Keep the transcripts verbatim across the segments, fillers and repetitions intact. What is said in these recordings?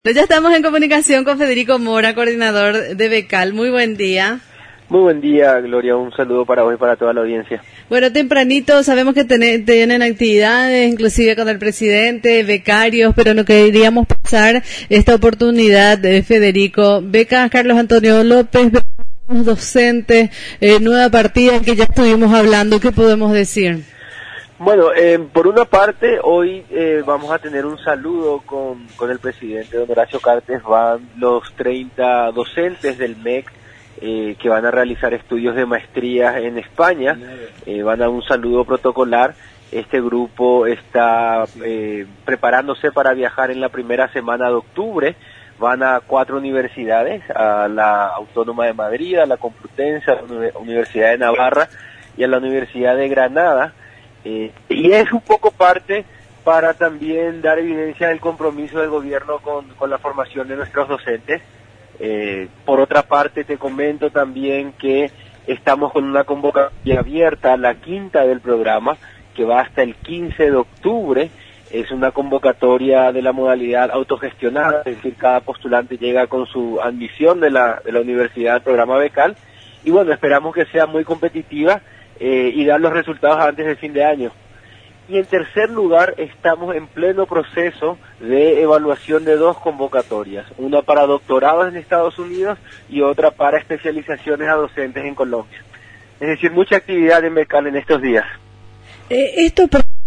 Ya estamos en comunicación con Federico Mora, coordinador de Becal. Muy buen día. Muy buen día, Gloria. Un saludo para vos y para toda la audiencia. Bueno, tempranito sabemos que ten, tienen actividades, inclusive con el presidente, becarios, pero no queríamos pasar esta oportunidad de Federico. Becas Carlos Antonio López, docentes, eh, nueva partida que ya estuvimos hablando. ¿Qué podemos decir? Bueno, eh, por una parte, hoy eh, vamos a tener un saludo con, con el presidente, don Horacio Cartes. Van los treinta docentes del M E C eh, que van a realizar estudios de maestría en España. Eh, van a un saludo protocolar. Este grupo está eh, preparándose para viajar en la primera semana de octubre. Van a cuatro universidades, a la Autónoma de Madrid, a la Complutense, a la Universidad de Navarra y a la Universidad de Granada. Eh, y es un poco parte para también dar evidencia del compromiso del gobierno con, con la formación de nuestros docentes. Eh, por otra parte, te comento también que estamos con una convocatoria abierta, la quinta del programa, que va hasta el quince de octubre. Es una convocatoria de la modalidad autogestionada, es decir, cada postulante llega con su admisión de la, de la universidad al programa Becal. Y bueno, esperamos que sea muy competitiva Eh, y dar los resultados antes del fin de año. Y en tercer lugar, estamos en pleno proceso de evaluación de dos convocatorias, una para doctorados en Estados Unidos y otra para especializaciones a docentes en Colombia. Es decir, mucha actividad en Becal en estos días. Eh, esto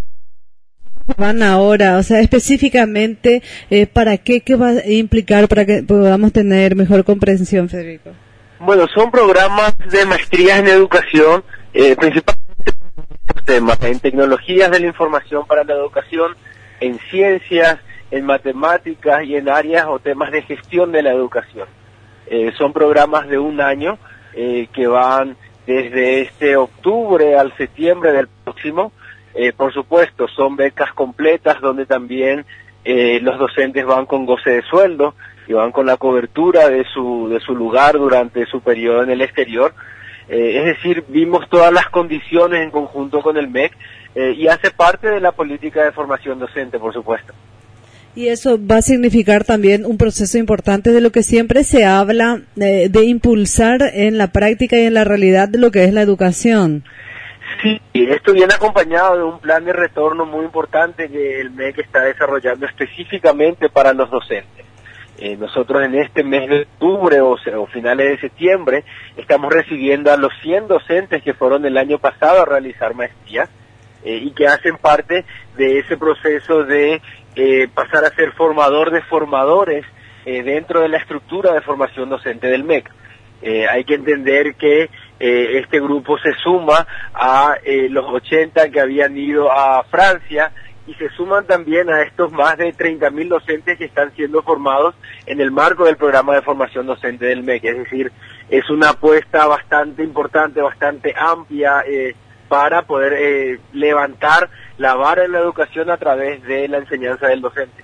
van ahora, o sea, específicamente, eh, ¿para qué, qué va a implicar para que podamos tener mejor comprensión, Federico? Bueno, son programas de maestrías en educación, Eh, principalmente en estos temas, en tecnologías de la información para la educación, en ciencias, en matemáticas y en áreas o temas de gestión de la educación. Eh, son programas de un año eh, que van desde este octubre al septiembre del próximo. Eh, por supuesto, son becas completas donde también eh, los docentes van con goce de sueldo y van con la cobertura de su, de su lugar durante su periodo en el exterior. Eh, es decir, vimos todas las condiciones en conjunto con el M E C eh, y hace parte de la política de formación docente, por supuesto. Y eso va a significar también un proceso importante de lo que siempre se habla, eh, de impulsar en la práctica y en la realidad de lo que es la educación. Sí, esto viene acompañado de un plan de retorno muy importante que el M E C está desarrollando específicamente para los docentes. Eh, nosotros en este mes de octubre o, o finales de septiembre estamos recibiendo a los cien docentes que fueron el año pasado a realizar maestría eh, y que hacen parte de ese proceso de eh, pasar a ser formador de formadores eh, dentro de la estructura de formación docente del M E C. Eh, hay que entender que eh, este grupo se suma a eh, los ochenta que habían ido a Francia y se suman también a estos más de treinta mil docentes que están siendo formados en el marco del programa de formación docente del M E C. Es decir, es una apuesta bastante importante, bastante amplia eh, para poder eh, levantar la vara en la educación a través de la enseñanza del docente.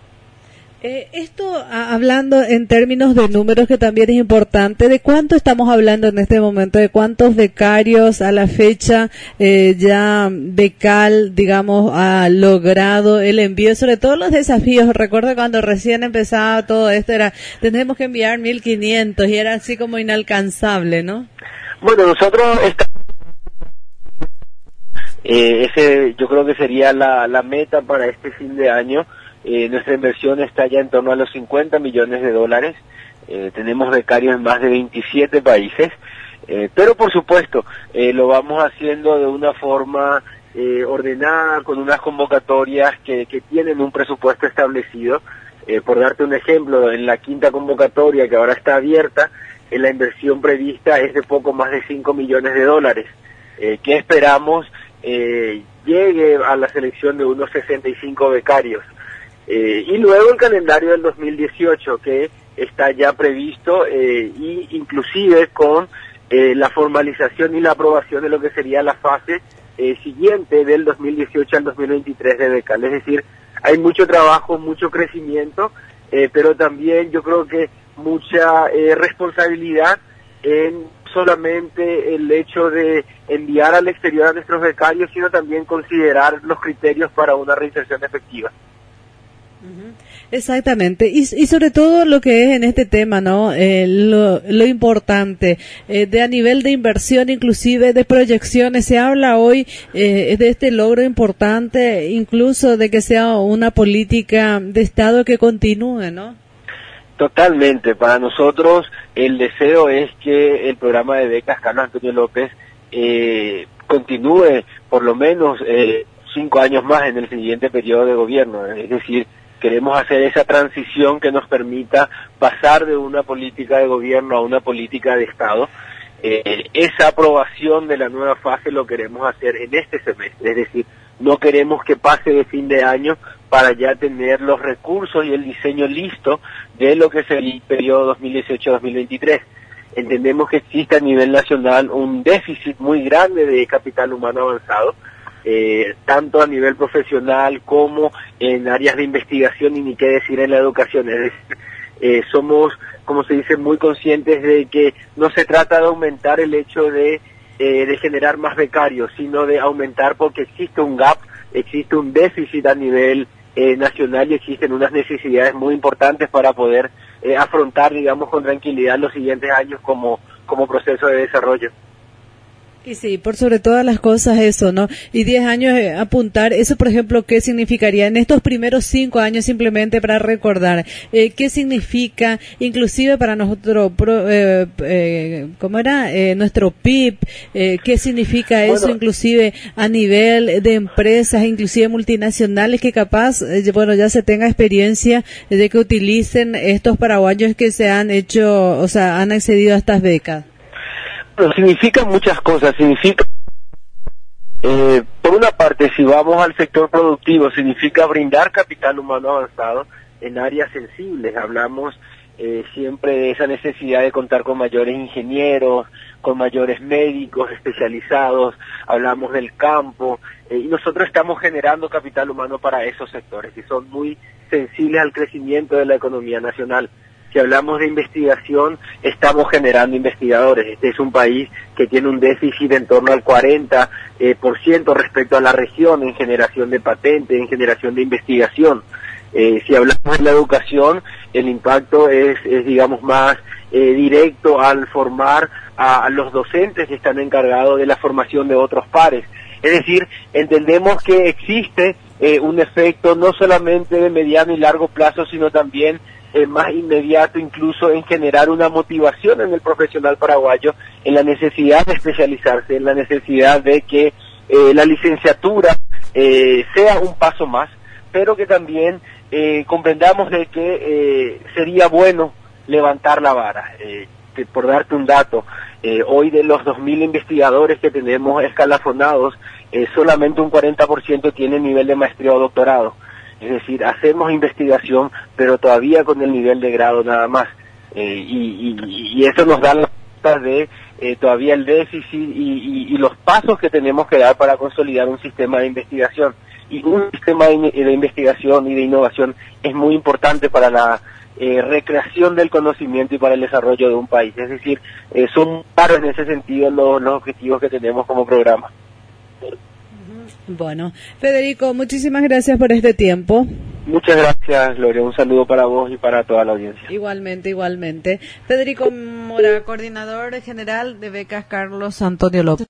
Eh, esto, a, hablando en términos de números, que también es importante, ¿de cuánto estamos hablando en este momento? ¿De cuántos becarios a la fecha eh, ya Becal, digamos, ha logrado el envío? Sobre todo los desafíos. Recuerdo cuando recién empezaba todo esto, era, tenemos que enviar mil quinientos y era así como inalcanzable, ¿no? Bueno, nosotros estamos... Eh, ese yo creo que sería la, la meta para este fin de año. Eh, nuestra inversión está ya en torno a los cincuenta millones de dólares. Eh, tenemos becarios en más de veintisiete países, eh, pero por supuesto eh, lo vamos haciendo de una forma eh, ordenada, con unas convocatorias que, que tienen un presupuesto establecido. Eh, por darte un ejemplo, en la quinta convocatoria que ahora está abierta, eh, la inversión prevista es de poco más de cinco millones de dólares, eh, que esperamos eh, llegue a la selección de unos sesenta y cinco becarios. Eh, y luego el calendario del dos mil dieciocho que está ya previsto eh, y inclusive con eh, la formalización y la aprobación de lo que sería la fase eh, siguiente del dos mil dieciocho al dos mil veintitrés de Becal. Es decir, hay mucho trabajo, mucho crecimiento, eh, pero también yo creo que mucha eh, responsabilidad en solamente el hecho de enviar al exterior a nuestros becarios, sino también considerar los criterios para una reinserción efectiva. Uh-huh. Exactamente, y, y sobre todo lo que es en este tema, ¿no? Eh, lo, lo importante, eh, de a nivel de inversión, inclusive de proyecciones, se habla hoy eh, de este logro importante, incluso de que sea una política de Estado que continúe, ¿no? Totalmente, para nosotros el deseo es que el programa de becas Carlos Antonio López eh, continúe por lo menos eh, cinco años más en el siguiente periodo de gobierno, es decir, queremos hacer esa transición que nos permita pasar de una política de gobierno a una política de Estado. Eh, esa aprobación de la nueva fase lo queremos hacer en este semestre, es decir, no queremos que pase de fin de año para ya tener los recursos y el diseño listo de lo que es el periodo dos mil dieciocho a dos mil veintitrés. Entendemos que existe a nivel nacional un déficit muy grande de capital humano avanzado, Eh, tanto a nivel profesional como en áreas de investigación y ni qué decir en la educación. Es decir, eh, somos, como se dice, muy conscientes de que no se trata de aumentar el hecho de, eh, de generar más becarios, sino de aumentar porque existe un gap, existe un déficit a nivel eh, nacional y existen unas necesidades muy importantes para poder eh, afrontar, digamos, con tranquilidad los siguientes años como, como proceso de desarrollo. Y sí, por sobre todas las cosas eso, ¿no? Y diez años eh, apuntar, eso por ejemplo, ¿qué significaría en estos primeros cinco años simplemente para recordar? Eh, ¿Qué significa inclusive para nosotros, pro, eh, eh, ¿cómo era? Eh, nuestro P I B, eh, ¿qué significa eso bueno, inclusive a nivel de empresas, inclusive multinacionales que capaz, eh, bueno, ya se tenga experiencia de que utilicen estos paraguayos que se han hecho, o sea, han accedido a estas becas? Bueno, significa muchas cosas, significa, eh, por una parte, si vamos al sector productivo, significa brindar capital humano avanzado en áreas sensibles. Hablamos eh, siempre de esa necesidad de contar con mayores ingenieros, con mayores médicos especializados, hablamos del campo, eh, y nosotros estamos generando capital humano para esos sectores, que son muy sensibles al crecimiento de la economía nacional. Si hablamos de investigación, estamos generando investigadores. Este es un país que tiene un déficit en torno al cuarenta por ciento eh, respecto a la región en generación de patentes, en generación de investigación. Eh, si hablamos de la educación, el impacto es, es digamos, más eh, directo al formar a, a los docentes que están encargados de la formación de otros pares. Es decir, entendemos que existe eh, un efecto no solamente de mediano y largo plazo, sino también Eh, más inmediato, incluso en generar una motivación en el profesional paraguayo, en la necesidad de especializarse, en la necesidad de que eh, la licenciatura eh, sea un paso más, pero que también eh, comprendamos de que eh, sería bueno levantar la vara. Eh, que por darte un dato, eh, hoy de los dos mil investigadores que tenemos escalafonados, eh, solamente un cuarenta por ciento tiene nivel de maestría o doctorado. Es decir, hacemos investigación, pero todavía con el nivel de grado nada más. Eh, y, y, y eso nos da la cuenta de eh, todavía el déficit y, y, y los pasos que tenemos que dar para consolidar un sistema de investigación. Y un sistema de, de investigación y de innovación es muy importante para la eh, recreación del conocimiento y para el desarrollo de un país. Es decir, eh, son claros en ese sentido los, los objetivos que tenemos como programa. Bueno, Federico, muchísimas gracias por este tiempo. Muchas gracias, Gloria. Un saludo para vos y para toda la audiencia. Igualmente, igualmente. Federico Mora, coordinador general de becas Carlos Antonio López.